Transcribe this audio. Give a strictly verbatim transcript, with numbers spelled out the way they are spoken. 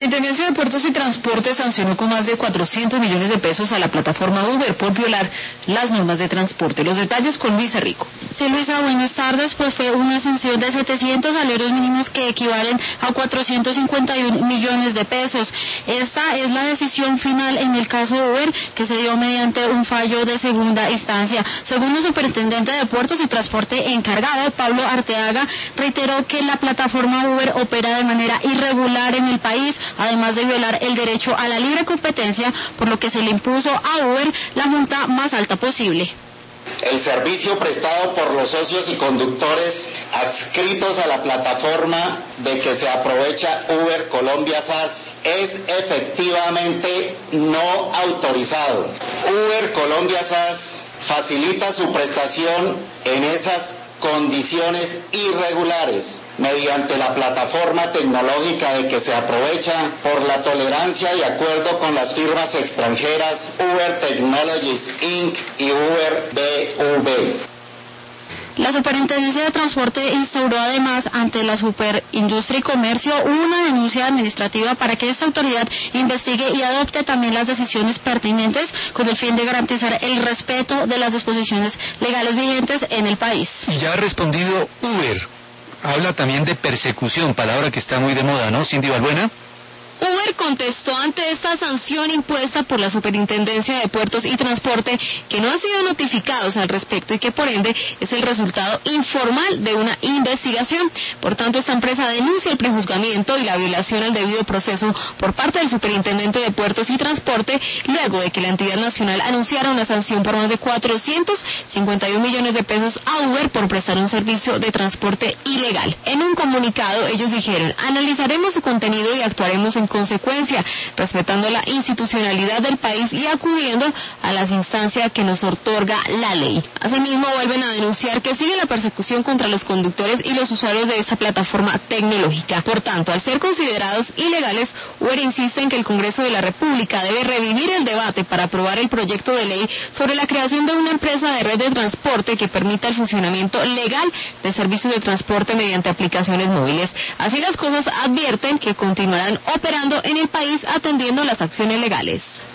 La Intendencia de Puertos y Transporte sancionó con más de cuatrocientos millones de pesos a la plataforma Uber por violar las normas de transporte. Los detalles con Luisa Rico. Sí, Luisa, buenas tardes. Pues fue una sanción de setecientos salarios mínimos que equivalen a cuatrocientos cincuenta y un millones de pesos. Esta es la decisión final en el caso de Uber, que se dio mediante un fallo de segunda instancia. Según el superintendente de Puertos y Transporte encargado, Pablo Arteaga, reiteró que la plataforma Uber opera de manera irregular en el país, además de violar el derecho a la libre competencia, por lo que se le impuso a Uber la multa más alta posible. El servicio prestado por los socios y conductores adscritos a la plataforma de que se aprovecha Uber Colombia S A S es efectivamente no autorizado. Uber Colombia S A S facilita su prestación en esas condiciones irregulares mediante la plataforma tecnológica de que se aprovecha por la tolerancia de acuerdo con las firmas extranjeras Uber Technologies incorporated y Uber B V. La Superintendencia de Transporte instauró además ante la Superindustria y Comercio una denuncia administrativa para que esta autoridad investigue y adopte también las decisiones pertinentes con el fin de garantizar el respeto de las disposiciones legales vigentes en el país. Y ya ha respondido Uber. Habla también de persecución, palabra que está muy de moda, ¿no, Cindy Balbuena? Uber contestó ante esta sanción impuesta por la Superintendencia de Puertos y Transporte que no han sido notificados al respecto y que por ende es el resultado informal de una investigación. Por tanto, esta empresa denuncia el prejuzgamiento y la violación al debido proceso por parte del Superintendente de Puertos y Transporte luego de que la entidad nacional anunciara una sanción por más de cuatrocientos cincuenta y un millones de pesos a Uber por prestar un servicio de transporte ilegal. En un comunicado ellos dijeron: analizaremos su contenido y actuaremos en consecuencia, respetando la institucionalidad del país y acudiendo a las instancias que nos otorga la ley. Asimismo, vuelven a denunciar que sigue la persecución contra los conductores y los usuarios de esa plataforma tecnológica. Por tanto, al ser considerados ilegales, Uber insiste en que el Congreso de la República debe revivir el debate para aprobar el proyecto de ley sobre la creación de una empresa de red de transporte que permita el funcionamiento legal de servicios de transporte mediante aplicaciones móviles. Así las cosas, advierten que continuarán operando en el país atendiendo las acciones legales.